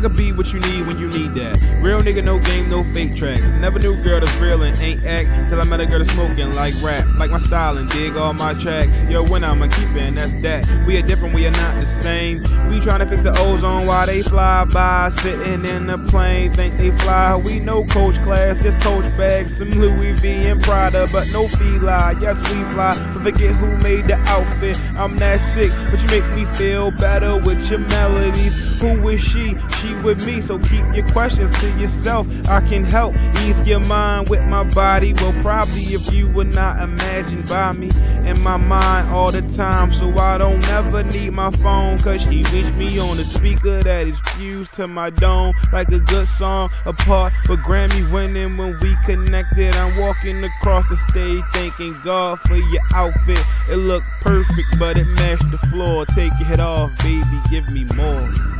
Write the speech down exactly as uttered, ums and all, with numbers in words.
could be what you need when you need that. Real nigga, no game, no fake tracks. Never knew a girl that's real and ain't act till I met a girl that's smoking like rap. Like my style and dig all my tracks. Yo, when I'ma keep it, and that's that. We are different, we are not the same. We tryna fix the ozone while they fly by. Sitting in the plane, think they fly. We no coach class, just coach bags. Some Louis V and Prada, but no Fila. Yes, we fly, but forget who made the outfit. I'm that sick, but you make me feel better with your melodies. Who is she? She with me, so keep your questions to yourself. I can help ease your mind with my body. Well, probably if you were not imagined by me in my mind all the time, so I don't ever need my phone, cause she reached me on the speaker that is fused to my dome like a good song apart, but Grammy winning when we connected. I'm walking across the stage thanking God for your outfit. It looked perfect, but it matched the floor. Take your head off, baby, give me more.